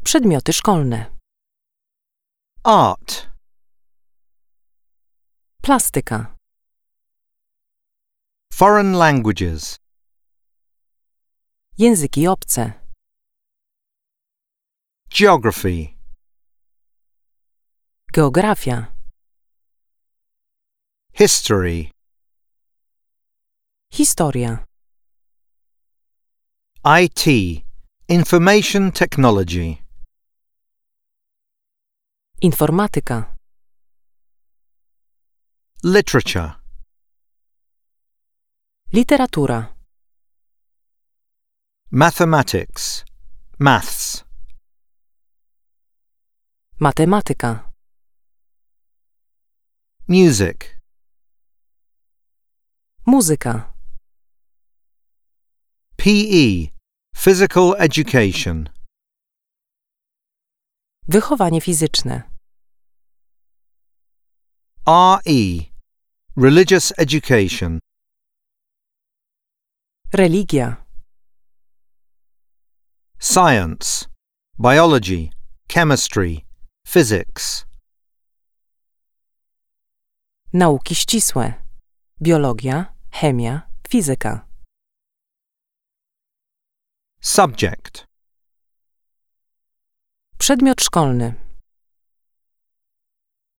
Przedmioty szkolne. Art. Plastyka. Foreign languages. Języki obce. Geography. Geografia. History. Historia. IT. Information technology. Informatyka. Literature. Literatura. Mathematics. Maths. Matematyka. Music. Muzyka. PE. Physical education. Wychowanie fizyczne. RE. Religious education. Religia. Science. Biology. Chemistry. Physics. Nauki ścisłe. Biologia, chemia, fizyka. Subject. Przedmiot szkolny.